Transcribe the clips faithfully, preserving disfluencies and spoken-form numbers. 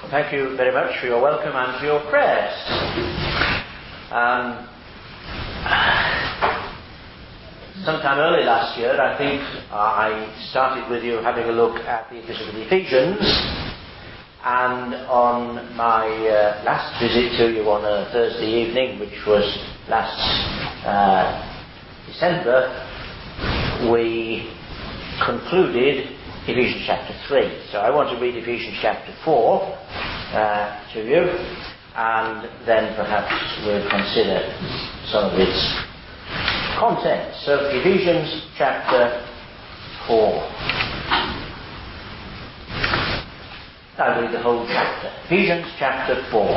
Well, thank you very much for your welcome and for your prayers. Um, sometime early last year, I think, uh, I started with you having a look at the Epistle of the Ephesians, and on my uh, last visit to you on a Thursday evening, which was last uh, December, we concluded Ephesians chapter three. So I want to read Ephesians chapter four uh, to you, and then perhaps we'll consider some of its contents. So Ephesians chapter four. I'll read the whole chapter. Ephesians chapter four.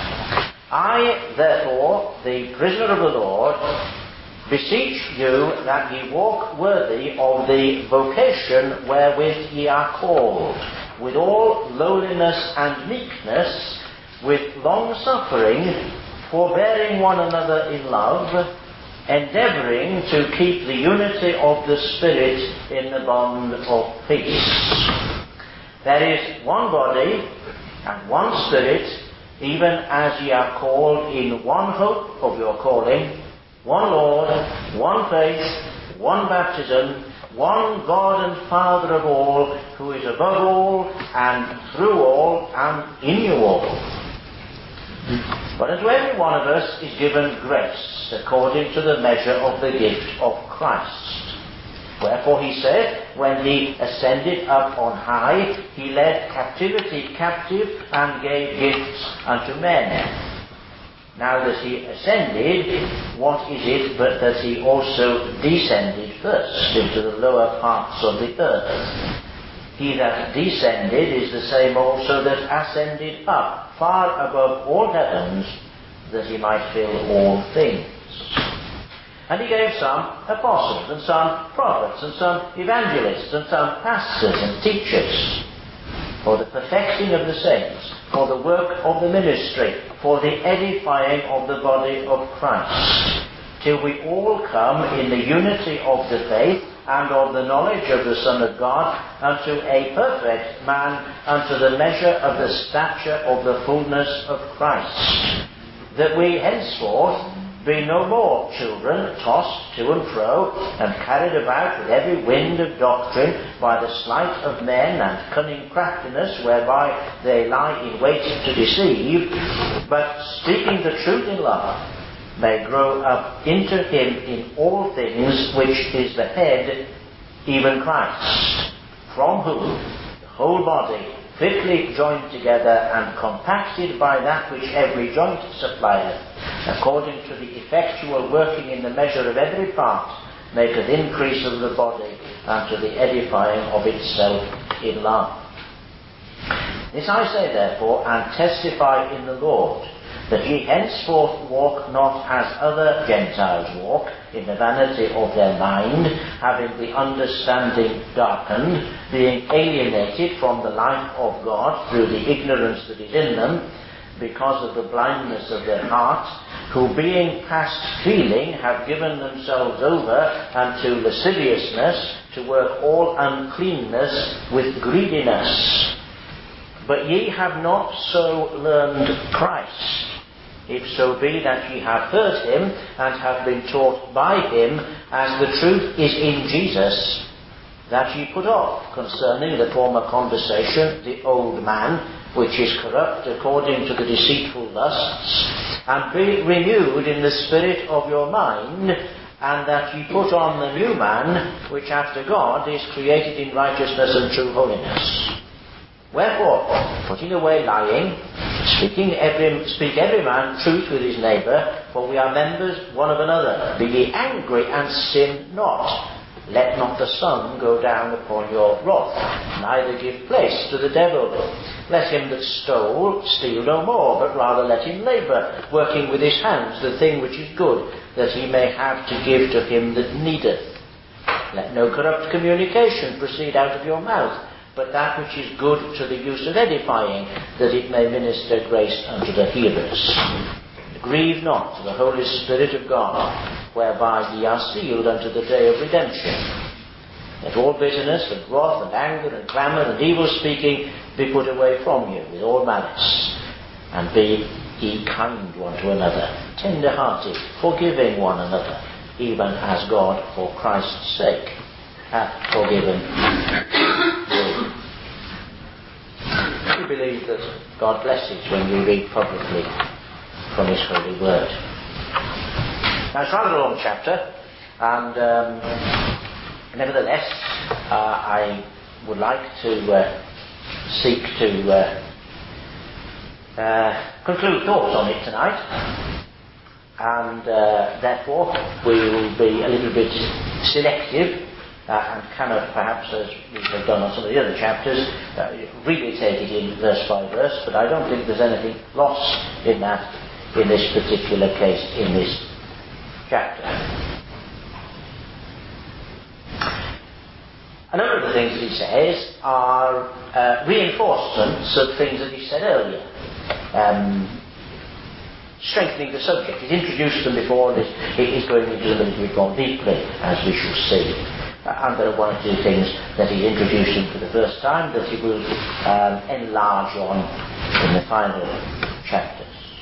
I, therefore, the prisoner of the Lord, beseech you that ye walk worthy of the vocation wherewith ye are called, with all lowliness and meekness, with long-suffering, forbearing one another in love, endeavouring to keep the unity of the Spirit in the bond of peace. There is one body and one Spirit, even as ye are called in one hope of your calling, one Lord, one faith, one baptism, one God and Father of all, who is above all, and through all, and in you all. But unto every one of us is given grace, according to the measure of the gift of Christ. Wherefore he said, when he ascended up on high, he led captivity captive, and gave gifts unto men. Now that he ascended, what is it but that he also descended first into the lower parts of the earth? He that descended is the same also that ascended up far above all heavens, that he might fill all things. And he gave some apostles, and some prophets, and some evangelists, and some pastors and teachers, for the perfecting of the saints, for the work of the ministry, for the edifying of the body of Christ, till we all come in the unity of the faith and of the knowledge of the Son of God, unto a perfect man, unto the measure of the stature of the fullness of Christ, that we henceforth be no more children, tossed to and fro, and carried about with every wind of doctrine, by the sleight of men and cunning craftiness, whereby they lie in wait to deceive, but speaking the truth in love, may grow up into him in all things, which is the head, even Christ, from whom the whole body, fitly joined together and compacted by that which every joint supplieth, according to the effectual working in the measure of every part, maketh increase of the body unto the edifying of itself in love. This I say therefore, and testify in the Lord, that ye henceforth walk not as other Gentiles walk, in the vanity of their mind, having the understanding darkened, being alienated from the life of God through the ignorance that is in them, because of the blindness of their heart, who being past feeling have given themselves over unto lasciviousness, to work all uncleanness with greediness. But ye have not so learned Christ, if so be that ye have heard him, and have been taught by him, as the truth is in Jesus, that ye put off, concerning the former conversation, the old man, which is corrupt according to the deceitful lusts, and be renewed in the spirit of your mind, and that ye put on the new man, which after God is created in righteousness and true holiness. Wherefore, putting away lying, speaking every, speak every man truth with his neighbour, for we are members one of another. Be ye angry, and sin not. Let not the sun go down upon your wrath, neither give place to the devil. Let him that stole steal no more, but rather let him labour, working with his hands the thing which is good, that he may have to give to him that needeth. Let no corrupt communication proceed out of your mouth, but that which is good to the use of edifying, that it may minister grace unto the hearers. Grieve not the Holy Spirit of God, whereby ye are sealed unto the day of redemption. Let all bitterness and wrath and anger and clamour and evil speaking be put away from you with all malice. And be ye kind one to another, tender-hearted, forgiving one another, even as God, for Christ's sake, hath forgiven you. We believe that God blesses when we read publicly from His holy word. Now, it's rather a long chapter, and um, nevertheless, uh, I would like to uh, seek to uh, uh, conclude thoughts on it tonight, and uh, therefore we will be a little bit selective uh, and cannot, perhaps, as we have done on some of the other chapters, uh, really take it in verse by verse, but I don't think there's anything lost in that in this particular case, in this chapter. A number of the things that he says are uh, reinforcements of things that he said earlier. Um, strengthening the subject. He's introduced them before, and he's going into them a little bit more deeply, as we shall see. Uh, and there are one or two things that he's introducing for the first time that he will um, enlarge on in the final chapters.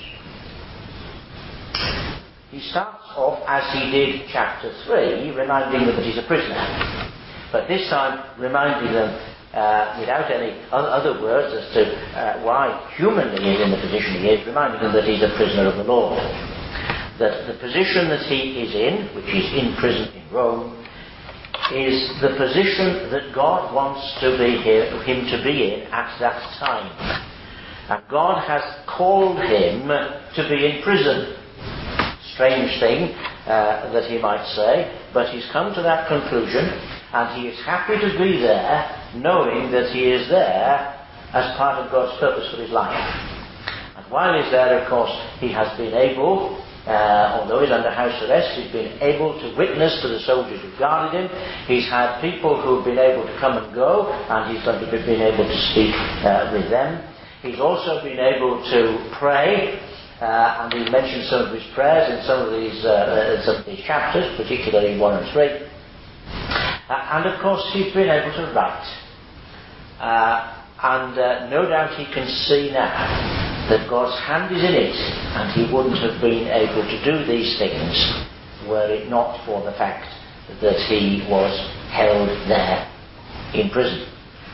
He starts off, as he did chapter three, reminding them that he's a prisoner. But this time, reminding them uh, without any other words as to uh, why humanly he is in the position he is, reminding them that he's a prisoner of the Lord. That the position that he is in, which is in prison in Rome, is the position that God wants to be here, him to be in at that time. And God has called him to be in prison. Strange thing uh, that he might say, but he's come to that conclusion, and he is happy to be there, knowing that he is there as part of God's purpose for his life. And while he's there, of course, he has been able, uh, although he's under house arrest, he's been able to witness to the soldiers who guarded him. He's had people who've been able to come and go, and he's going to be been able to speak uh, with them. He's also been able to pray. Uh, and he mentions some of his prayers in some of these uh, uh, some of these chapters, particularly one and three. Uh, and of course, he's been able to write. Uh, and uh, no doubt he can see now that God's hand is in it, and he wouldn't have been able to do these things were it not for the fact that he was held there in prison.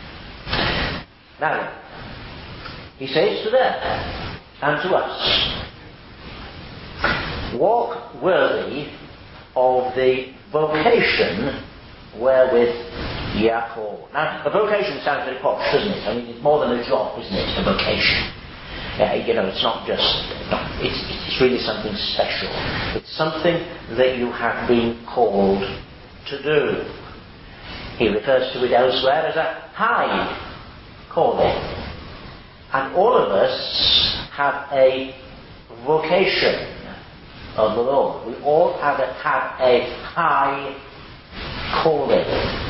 Now, he says to them and to us, walk worthy of the vocation wherewith ye are called. Now, a vocation sounds very posh, doesn't it? I mean, it's more than a job, isn't it? A vocation. Uh, you know, it's not just, no, it's, it's really something special. It's something that you have been called to do. He refers to it elsewhere as a high calling. And all of us have a vocation of the Lord. We all have a, have a high calling.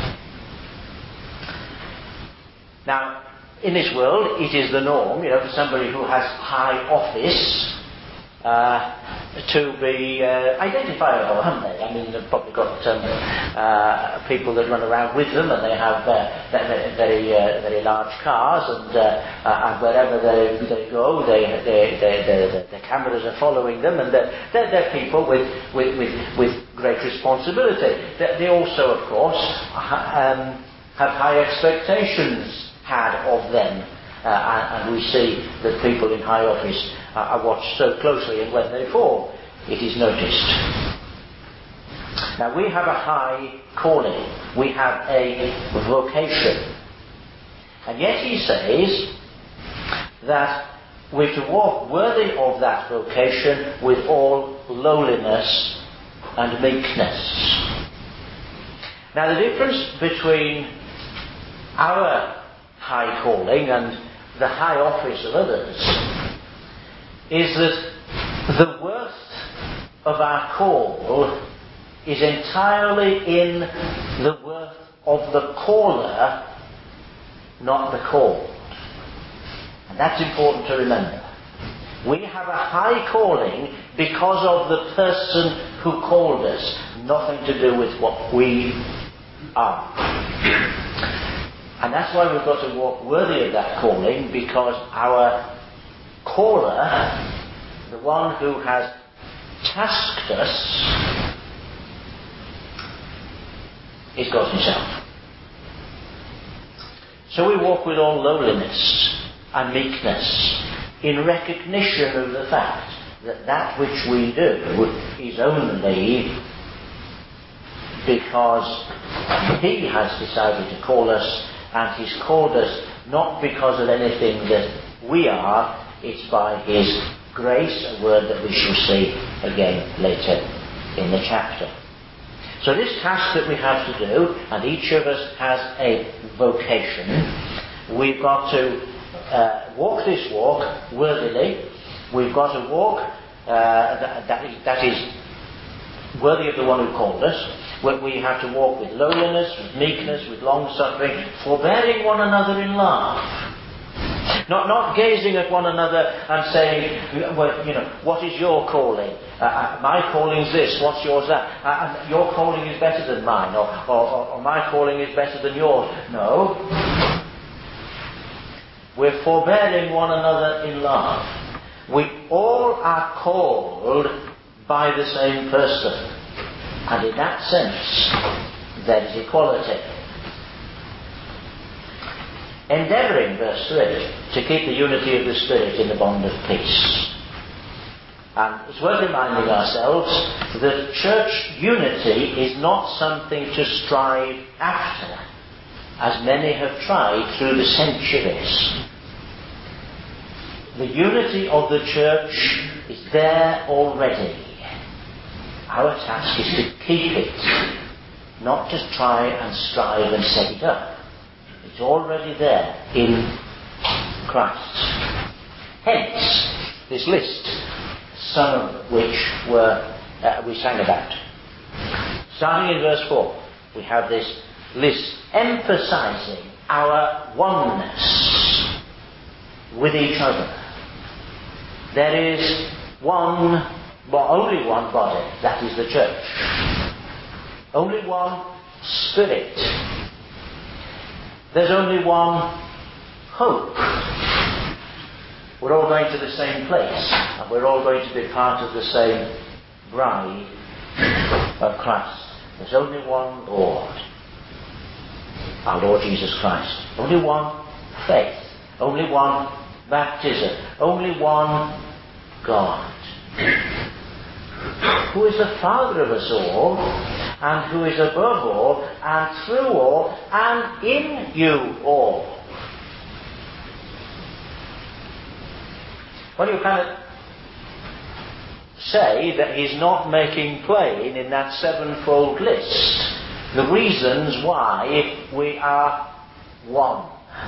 Now, in this world, it is the norm, you know, for somebody who has high office uh, to be uh, identifiable, haven't they? I mean, they've probably got um, uh, people that run around with them, and they have uh, very, very, uh, very large cars, and, uh, uh, and wherever they, they go, they, they, they, they, the, the cameras are following them, and they're, they're, they're people with, with, with, with great responsibility. They, they also, of course, um, have high expectations had of them. Uh, and, and we see that people in high office uh, are watched so closely, and when they fall, it is noticed. Now, we have a high calling. We have a vocation. And yet he says that we're to walk worthy of that vocation with all lowliness and meekness. Now, the difference between our high calling and the high office of others is that the worth of our call is entirely in the worth of the caller, not the called. And that's important to remember. We have a high calling because of the person who called us, nothing to do with what we are. And that's why we've got to walk worthy of that calling, because our caller, the one who has tasked us, is God himself. So we walk with all lowliness and meekness, in recognition of the fact that that which we do is only because he has decided to call us, and he's called us not because of anything that we are. It's by his grace, a word that we shall see again later in the chapter. So this task that we have to do, and each of us has a vocation, we've got to uh, walk this walk worthily. We've got to walk uh, that, that, is, that is worthy of the one who called us. We have to walk with lowliness, with meekness, with long-suffering, forbearing one another in love. Not not gazing at one another and saying, well, you know, what is your calling? Uh, uh, my calling's this, what's yours that? Uh, your calling is better than mine, or, or, or, or my calling is better than yours. No. We're forbearing one another in love. We all are called by the same person. And in that sense, there is equality. Endeavouring, verse three, to keep the unity of the Spirit in the bond of peace. And it's worth reminding ourselves that church unity is not something to strive after, as many have tried through the centuries. The unity of the church is there already. Our task is to keep it, not to try and strive and set it up. It's already there in Christ. Hence, this list, some of which were uh, we sang about. Starting in verse four, we have this list emphasizing our oneness with each other. There is one, but only one body, that is the church. Only one Spirit. There's only one hope. We're all going to the same place, and we're all going to be part of the same bride of Christ. There's only one Lord, our Lord Jesus Christ. Only one faith. Only one baptism. Only one God, who is the Father of us all, and who is above all, and through all, and in you all. Well, you cannot say that he's not making plain in that sevenfold list the reasons why we are one.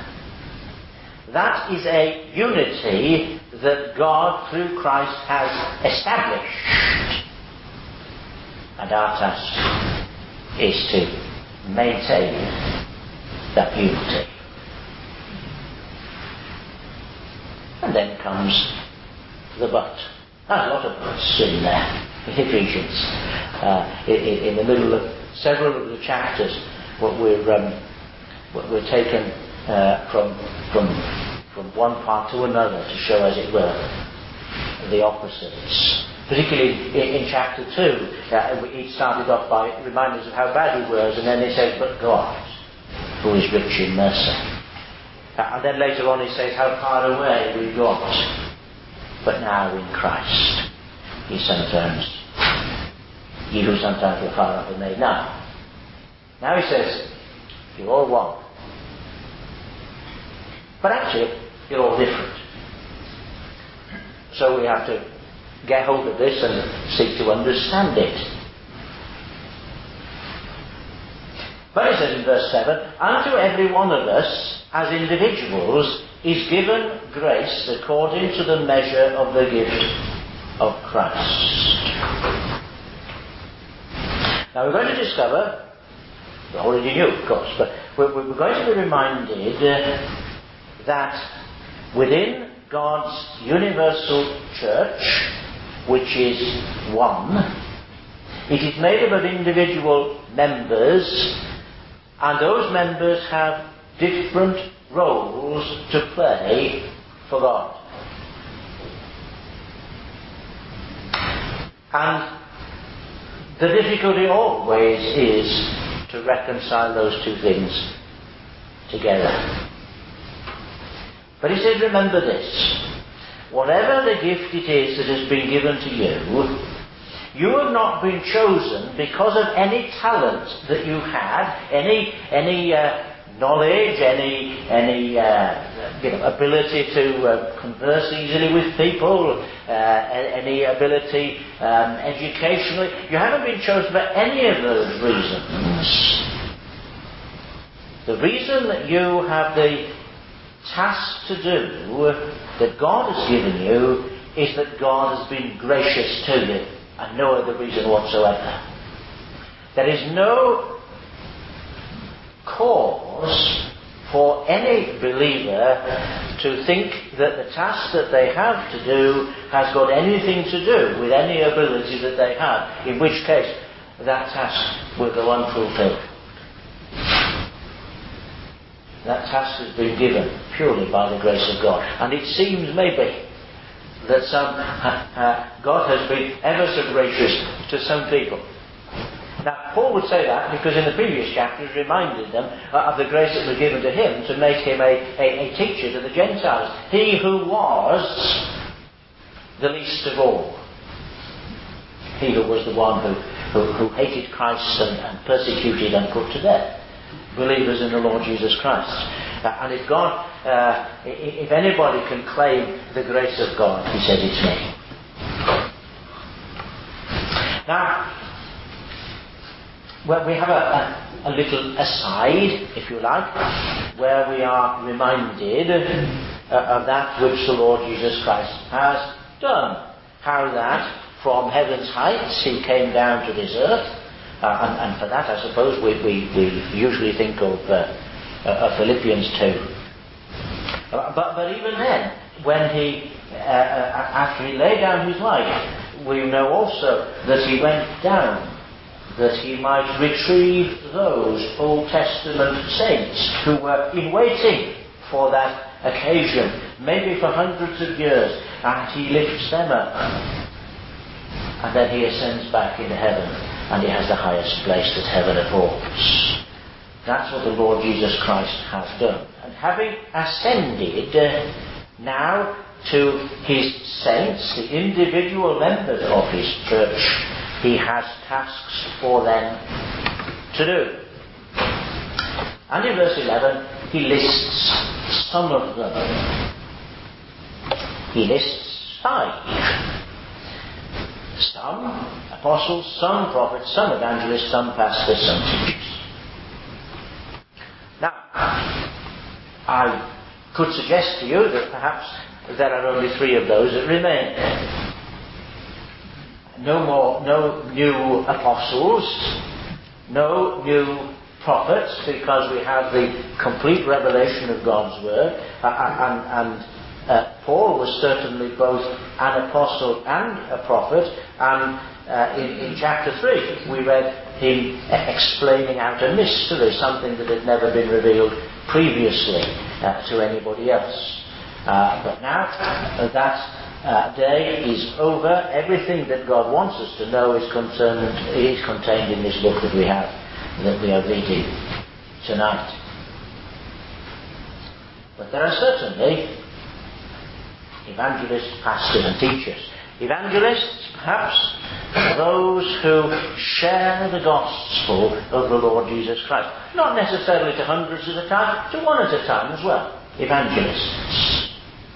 That is a unity that God, through Christ, has established. And our task is to maintain that unity. And then comes the but. There's a lot of buts in there, in Ephesians. Uh, in, in the middle of several of the chapters, what we're, um, what we're taken uh, from, from, from one part to another to show, as it were, the opposites. Particularly in, in chapter two, uh, he started off by reminding us of how bad we were, and then he says, but God, who is rich in mercy. Uh, and then later on he says how far away we got, but now in Christ, he sometimes, ye who sometimes were far off are made now. Now he says, you're all one. But actually, you're all different. So we have to get hold of this and seek to understand it. But it says in verse seven, unto every one of us, as individuals, is given grace according to the measure of the gift of Christ. Now we're going to discover, we already knew of course, but we're, we're going to be reminded uh, that within God's universal church, which is one, it is made up of individual members, And those members have different roles to play for God. And the difficulty always is to reconcile those two things together. But he says, remember this. Whatever the gift it is that has been given to you, you have not been chosen because of any talent that you had, any any uh, knowledge, any any uh, you know, ability to uh, converse easily with people, uh, any ability um, educationally. You haven't been chosen for any of those reasons. The reason that you have the task to do that God has given you is that God has been gracious to you, and no other reason whatsoever. There is no cause for any believer to think that the task that they have to do has got anything to do with any ability that they have, in which case that task will go unfulfilled. That task has been given purely by the grace of God. And it seems maybe that some uh, uh, God has been ever so gracious to some people. Now, Paul would say that because in the previous chapters he reminded them uh, of the grace that was given to him to make him a, a, a teacher to the Gentiles. He who was the least of all. He who was the one who, who, who hated Christ and, and persecuted and put to death believers in the Lord Jesus Christ. Uh, and if God, uh, if anybody can claim the grace of God, he said it's me. Now, well, we have a, a, a little aside, if you like, where we are reminded uh, of that which the Lord Jesus Christ has done. How that from heaven's heights he came down to this earth. Uh, and, and for that, I suppose, we, we, we usually think of, uh, uh, of Philippians two. Uh, but, but even then, when he, uh, uh, after he laid down his life, we know also that he went down, that he might retrieve those Old Testament saints who were in waiting for that occasion, maybe for hundreds of years, and he lifts them up. And then he ascends back into heaven, and he has the highest place that heaven affords. That's what the Lord Jesus Christ has done. And having ascended uh, now to his saints, the individual members of his church, he has tasks for them to do. And in verse eleven, he lists some of them. He lists five. Some apostles, some prophets, some evangelists, some pastors, some teachers. Now, I could suggest to you that perhaps there are only three of those that remain. No more, no new apostles, no new prophets, because we have the complete revelation of God's word, and, and Uh, Paul was certainly both an apostle and a prophet, and uh, in, in chapter three we read him explaining out a mystery, something that had never been revealed previously uh, to anybody else. Uh, but now uh, that uh, day is over, everything that God wants us to know is, concerned, is contained in this book that we have, that we are reading tonight. But there are certainly evangelists, pastors and teachers. Evangelists, perhaps, those who share the gospel of the Lord Jesus Christ. Not necessarily to hundreds at a time, to one at a time as well. Evangelists.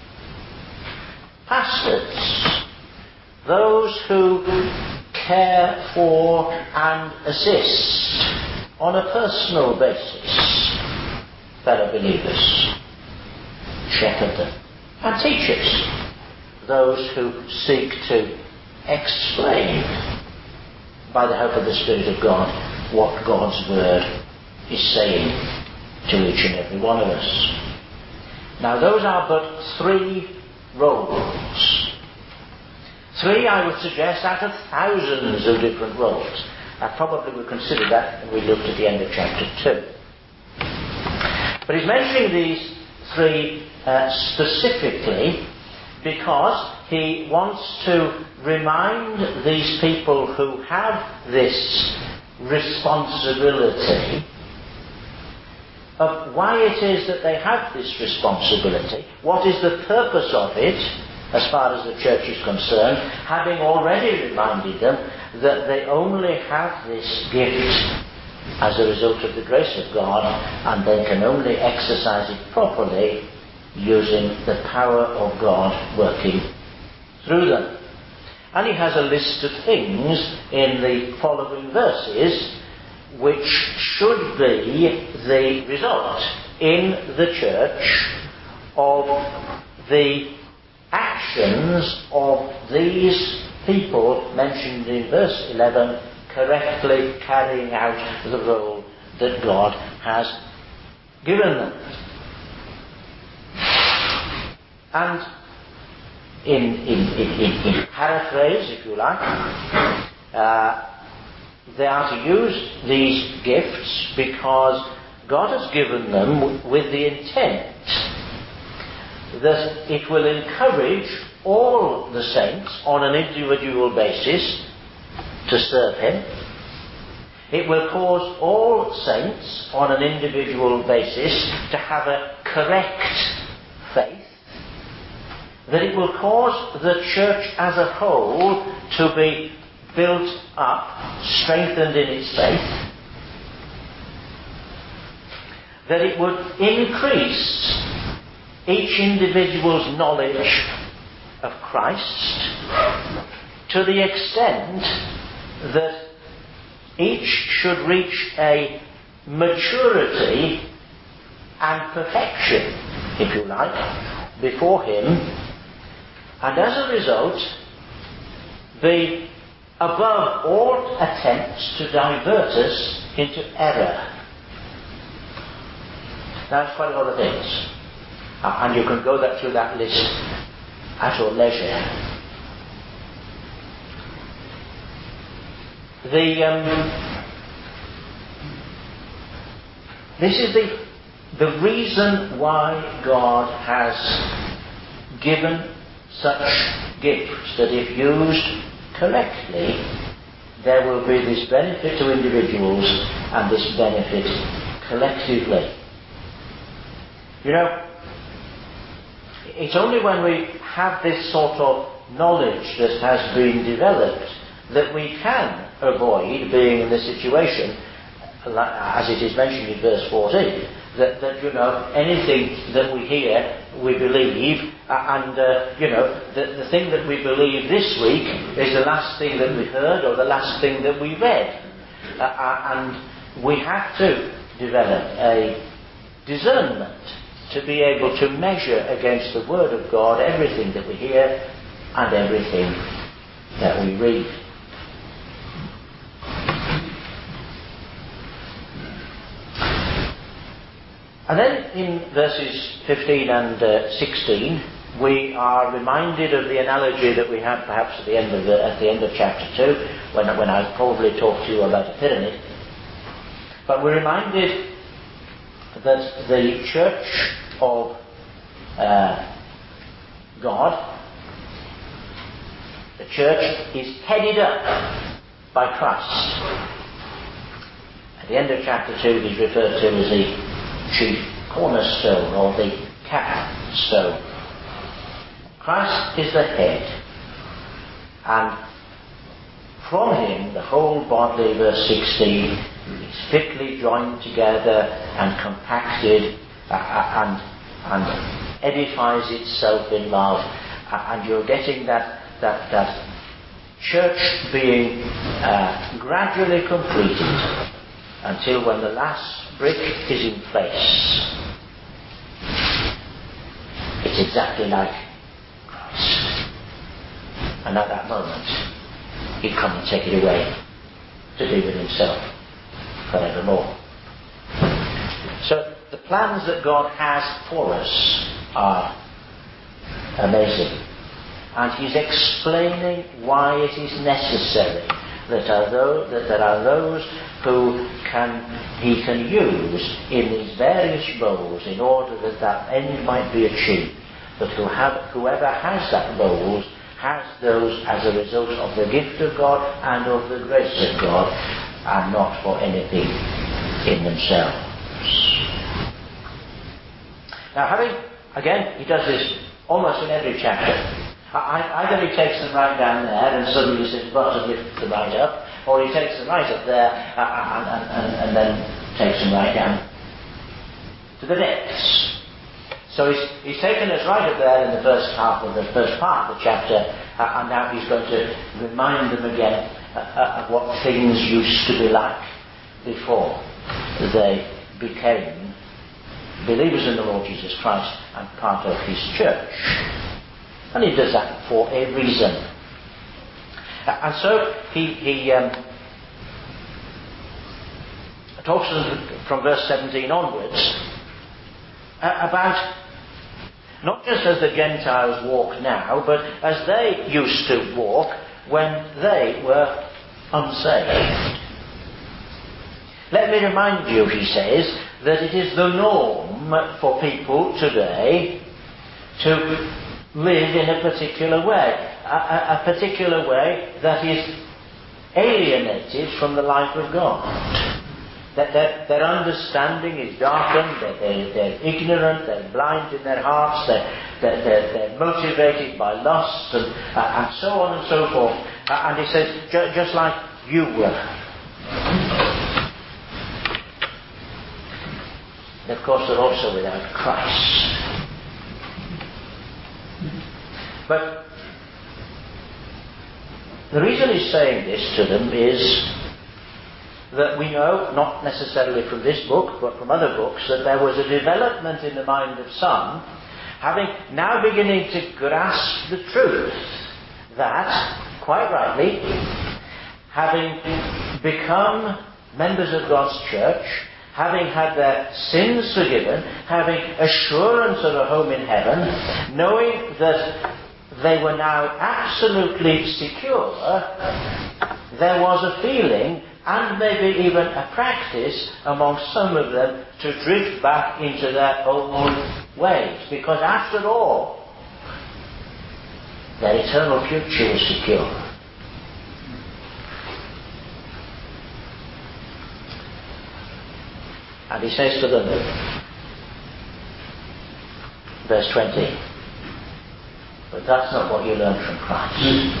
Pastors, those who care for and assist on a personal basis fellow believers. Shepherd them. And teachers, those who seek to explain, by the help of the Spirit of God, what God's Word is saying to each and every one of us. Now, those are but three roles. Three, I would suggest, out of thousands of different roles. I probably would consider that when we looked at the end of chapter two. But he's mentioning these three uh, specifically because he wants to remind these people who have this responsibility of why it is that they have this responsibility, what is the purpose of it as far as the church is concerned, having already reminded them that they only have this gift as a result of the grace of God, and they can only exercise it properly using the power of God working through them. And he has a list of things in the following verses which should be the result in the church of the actions of these people mentioned in verse eleven correctly carrying out the role that God has given them. And in, in, in, in, in paraphrase, if you like, uh, they are to use these gifts because God has given them with the intent that it will encourage all the saints on an individual basis to serve Him. It will cause all saints on an individual basis to have a correct faith. That it will cause the church as a whole to be built up, strengthened in its faith. That it would increase each individual's knowledge of Christ to the extent that each should reach a maturity and perfection, if you like, before Him, and as a result be above all attempts to divert us into error. That's quite a lot of things. Uh, and you can go that through that list at your leisure. The um, this is the the reason why God has given such gifts, that if used correctly, there will be this benefit to individuals and this benefit collectively. You know, it's only when we have this sort of knowledge that has been developed that we can avoid being in the situation, as it is mentioned in verse fourteen, that, that you know, anything that we hear, we believe, and, uh, you know, the, the thing that we believe this week is the last thing that we heard or the last thing that we read. Uh, and we have to develop a discernment to be able to measure against the Word of God everything that we hear and everything that we read. And then in verses fifteen and uh, sixteen, we are reminded of the analogy that we had perhaps at the end of the, at the end of chapter two, when when I probably talked to you about a pyramid. But we're reminded that the church of uh, God, the church is headed up by Christ. At the end of chapter two, he's referred to as the chief cornerstone or the capstone. Christ is the head, and from Him the whole body, verse sixteen, is fitly joined together and compacted uh, and, and edifies itself in love, uh, and you're getting that that, that church being uh, gradually completed until when the last brick is in place, it's exactly like Christ. And at that moment, He'd come and take it away to be with Himself forevermore. So the plans that God has for us are amazing. And He's explaining why it is necessary that are those, that there are those who can he can use in these various roles in order that that end might be achieved. But who have, whoever has that roles has those as a result of the gift of God and of the grace of God, and not for anything in themselves. Now, having, again, he does this almost in every chapter. I, either he takes them right down there and suddenly says, but and lifts them right up, or he takes them right up there and, and, and, and then takes them right down to the depths. So he's, he's taken us right up there in the first half of the first part of the chapter, uh, and now he's going to remind them again uh, uh, of what things used to be like before they became believers in the Lord Jesus Christ and part of his church. And he does that for a reason. Uh, and so he, he um, talks from verse seventeen onwards uh, about not just as the Gentiles walk now, but as they used to walk when they were unsaved. Let me remind you, he says, that it is the norm for people today to live in a particular way, a, a, a particular way that is alienated from the life of God. That their, their understanding is darkened, that they're, they're ignorant, they're blind in their hearts, they're, they're, they're, they're motivated by lust, and, uh, and so on and so forth. Uh, and he says, ju- just like you were. And of course, they're also without Christ. But the reason he's saying this to them is that we know, not necessarily from this book, but from other books, that there was a development in the mind of some, having now beginning to grasp the truth, that, quite rightly, having become members of God's church, having had their sins forgiven, having assurance of a home in heaven, knowing that they were now absolutely secure, there was a feeling and maybe even a practice among some of them to drift back into their old ways. Because after all, their eternal future was secure. And he says to them, verse twenty, but that's not what you learned from Christ.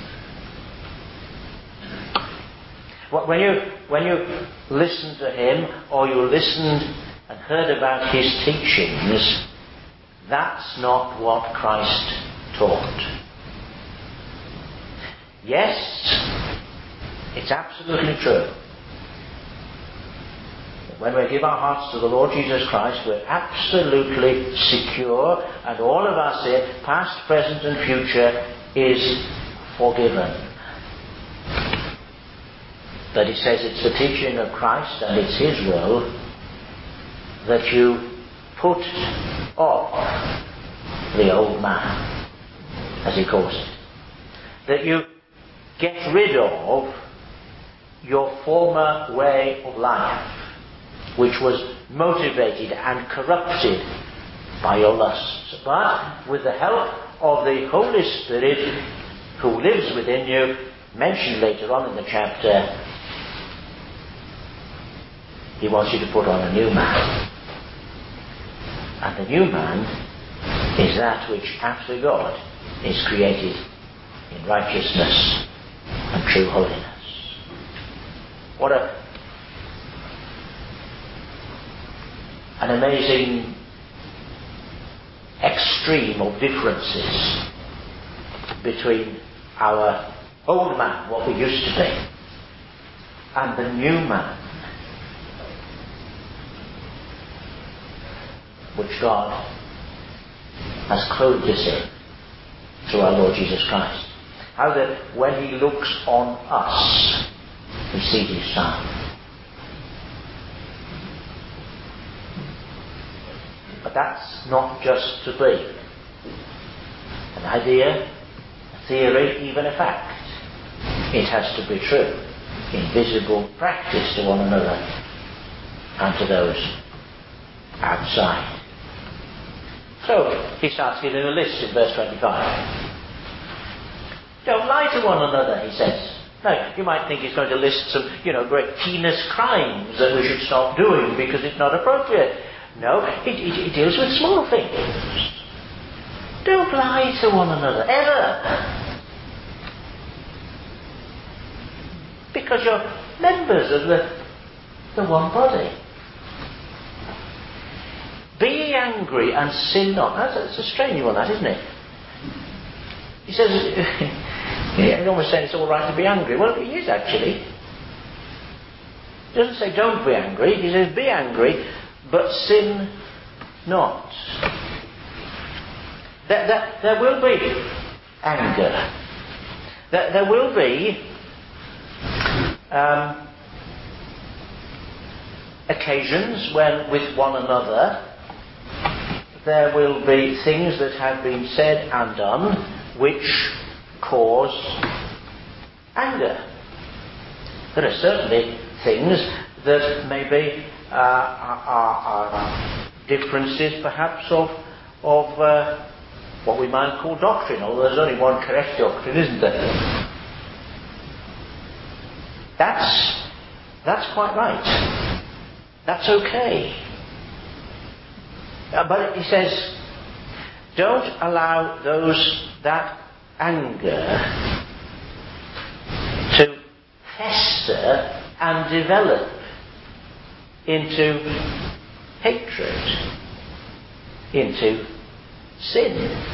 When you, when you listened to him, or you listened and heard about his teachings, that's not what Christ taught. Yes, it's absolutely true. When we give our hearts to the Lord Jesus Christ, we're absolutely secure, and all of our sin, past, present and future, is forgiven. But he says it's the teaching of Christ and it's his will that you put off the old man, as he calls it. That you get rid of your former way of life, which was motivated and corrupted by your lusts. But with the help of the Holy Spirit who lives within you, mentioned later on in the chapter, he wants you to put on a new man. And the new man is that which, after God, is created in righteousness and true holiness. What a an amazing extreme of differences between our old man, what we used to be, and the new man, which God has clothed us in through our Lord Jesus Christ. How that when he looks on us, he sees his Son. But that's not just to be an idea, a theory, even a fact. It has to be true in visible practice to one another and to those outside. So he starts giving a list in verse twenty-five. Don't lie to one another, he says. Now, you might think he's going to list some, you know, great heinous crimes that we should stop doing because it's not appropriate. No, it, it, it deals with small things. Don't lie to one another, ever. Because you're members of the, the one body. Be ye angry and sin not. That's, that's a strange one, that, isn't it? He says, he's almost saying it's all right to be angry. Well, he is actually. He doesn't say don't be angry. He says be angry, but sin not. There, there, there will be anger. There, there will be um, occasions when with one another there will be things that have been said and done which cause anger. There are certainly things that maybe uh, are, are differences perhaps of, of uh, what we might call doctrine, although there's only one correct doctrine, isn't there? That's, that's quite right. That's okay. Uh, but he says, don't allow those that anger to fester and develop into hatred, into sin,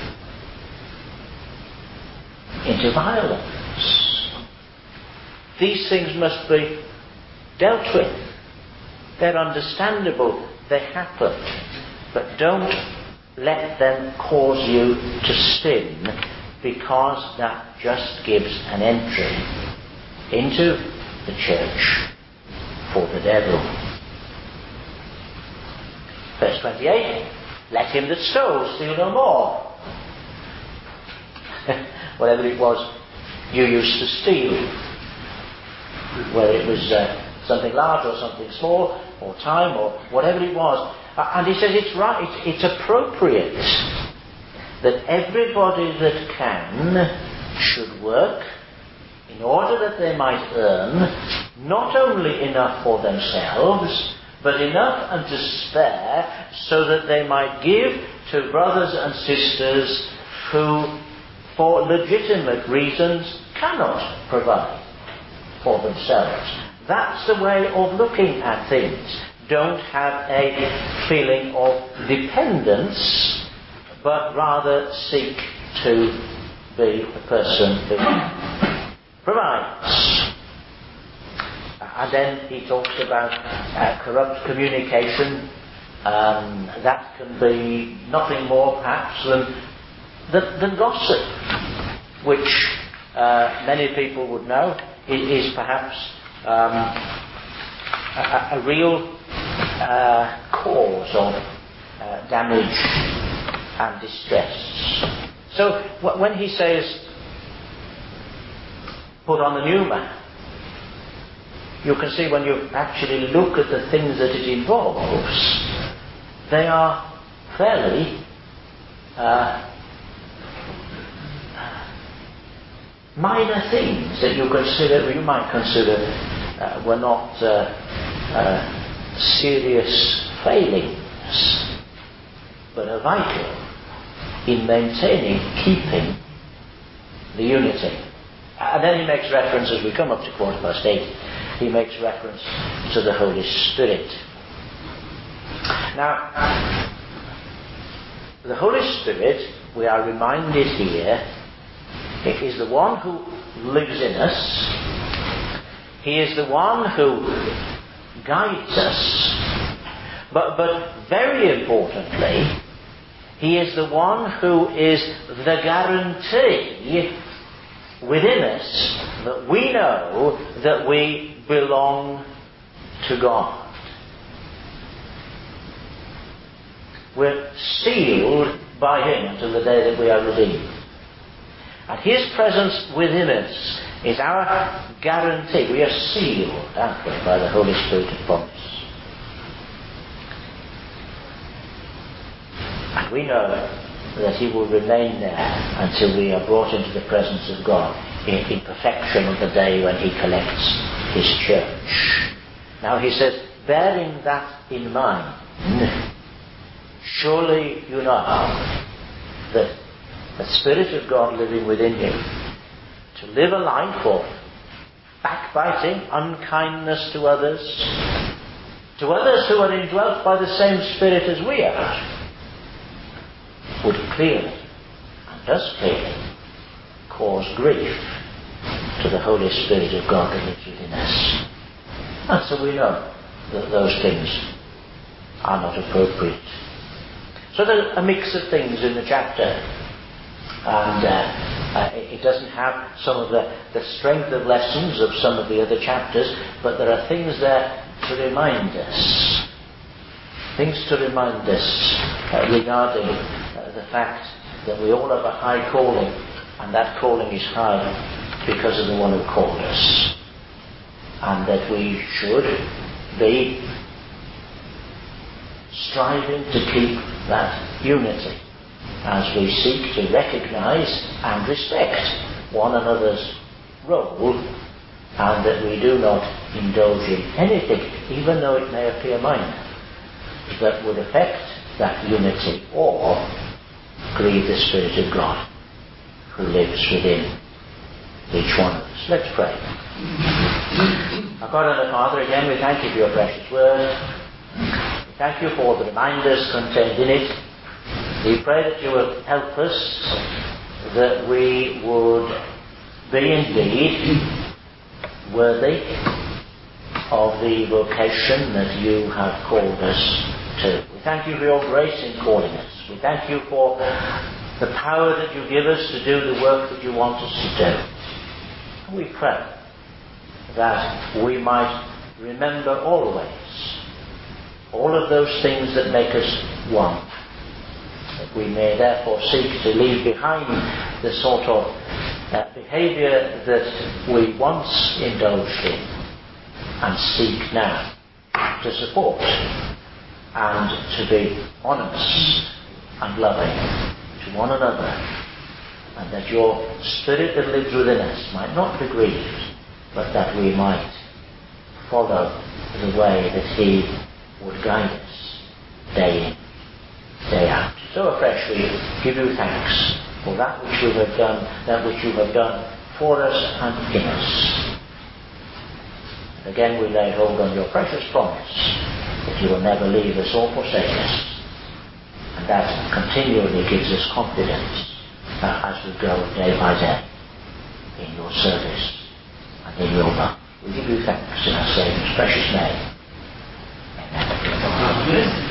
into violence. These things must be dealt with. They're understandable. They happen. But don't let them cause you to sin, because that just gives an entry into the church for the devil. Verse twenty-eight, let him that stole steal no more. Whatever it was you used to steal, whether it was uh, something large or something small, or time, or whatever it was. Uh, and he says it's right, it's, it's appropriate that everybody that can should work in order that they might earn not only enough for themselves, but enough and to spare, so that they might give to brothers and sisters who, for legitimate reasons, cannot provide for themselves. That's the way of looking at things. Don't have a feeling of dependence, but rather seek to be a person who provides. And then he talks about uh, corrupt communication. Um, that can be nothing more perhaps than, than, than gossip, which uh, many people would know is, is perhaps um, a, a real uh, cause of uh, damage and distress. So w- when he says, put on the new man, you can see when you actually look at the things that it involves, they are fairly uh, minor things that you consider, you might consider, uh, were not uh, uh, serious failings, but are vital in maintaining, keeping the unity. And then he makes reference, as we come up to quarter past eight, he makes reference to the Holy Spirit. Now, the Holy Spirit, we are reminded here, is the one who lives in us. He is the one who guides us. But, but very importantly, he is the one who is the guarantee within us that we know that we belong to God. We're sealed by him until the day that we are redeemed. And his presence within us is our guarantee. We are sealed, aren't we, by the Holy Spirit of promise. And we know that he will remain there until we are brought into the presence of God in, in perfection on the day when he collects his church. Now he says, bearing that in mind, surely you know that the Spirit of God living within you, to live a life of backbiting, unkindness to others, to others who are indwelt by the same Spirit as we are, would clearly, and does clearly, cause grief to the Holy Spirit of God that lives within us. And so we know that those things are not appropriate. So there's a mix of things in the chapter, and uh, uh, it doesn't have some of the, the strength of lessons of some of the other chapters, but there are things there to remind us. Things to remind us uh, regarding uh, the fact that we all have a high calling, and that calling is high because of the one who called us. And that we should be striving to keep that unity as we seek to recognise and respect one another's role, and that we do not indulge in anything, even though it may appear minor, that would affect that unity or grieve the Spirit of God who lives within each one of us. Let's pray. Our God and our Father, again we thank you for your precious word. We thank you for the reminders contained in it. We pray that you will help us, that we would be indeed worthy of the vocation that you have called us to. We thank you for your grace in calling us. We thank you for the power that you give us to do the work that you want us to do. And we pray that we might remember always all of those things that make us one. That we may therefore seek to leave behind the sort of uh, behaviour that we once indulged in and seek now to support, and to be honest and loving to one another, and that your Spirit that lives within us might not be grieved, but that we might follow the way that he would guide us day in, day out. So afresh we give you thanks for that which we have done, that which you have done for us and in us. And again we lay hold on your precious promise that you will never leave us or forsake us, and that continually gives us confidence uh, as we go day by day in your service and in your love. We give you thanks in our Saviour's precious name. Amen.